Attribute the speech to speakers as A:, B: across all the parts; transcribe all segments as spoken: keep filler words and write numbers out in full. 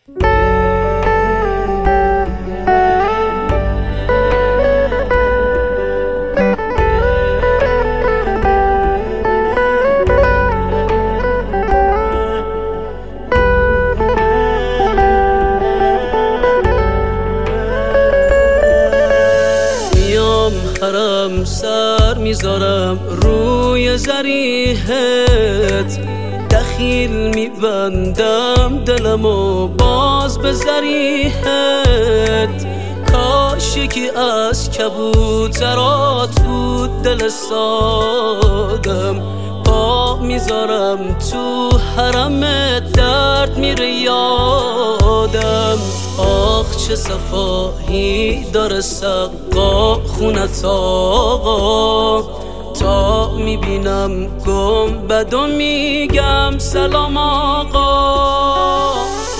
A: حرم سر میذارم روی ضریحت، دخیل میبندم دلمو باز به ضریحت. کاش یکی از کبوترات بود دل سادم، پا میذارم تو حرمت درد میره یادم. آخ چه صفایی داره سقا خونت آقا، تا میبینم گنبد و میگم سلام آقا.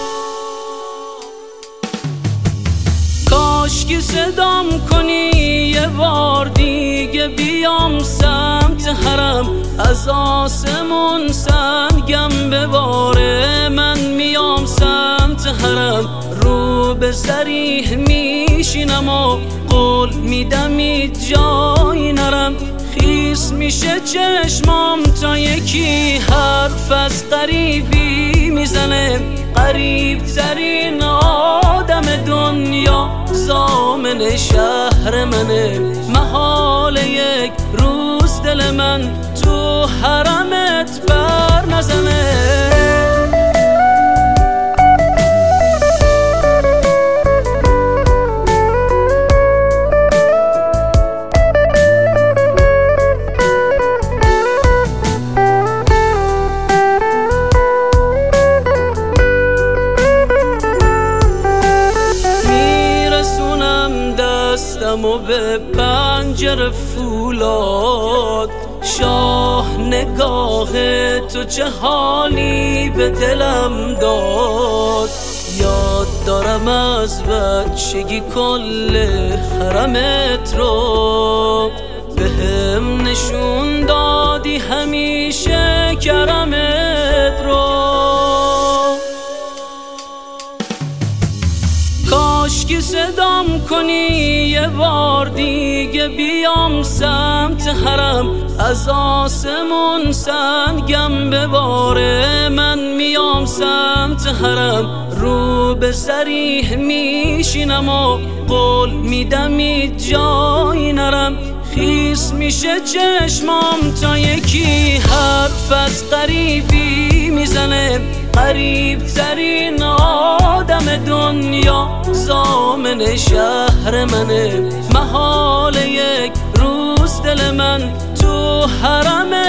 A: کاشکی صدام کنی یه بار دیگه بیام سمت حرم، از آسمون سنگم بباره من میام سمت حرم. رو به ضریح میشینم و قول میدم هیچ جایی نرم. خیس میشه چشمام تا یکی حرف از غریبی میزنه، غریب ترین آدم دنیا ضامن شهر منه. محال یک روز دل من تو حرمت بر نزنه. دستمو به پنجره فولاد، شاه نگاه تو چه حالی به دلم داد. یاد دارم از بچگی کل حرمت رو، بهم نشون دادی همیشه کرمت رو. کاشکی صدام کنی یه بار دیگه بیام سمت حرم، از آسمون سنگم بباره من میام سمت حرم. رو به ضریح میشینم و قول میدم هیچ جایی نرم. خیس میشه چشمام تا یکی حرف از غریبی میزنه، غریب ترین آدم دنیا ضامن شهر منه. محال یک روز دل من تو حرمت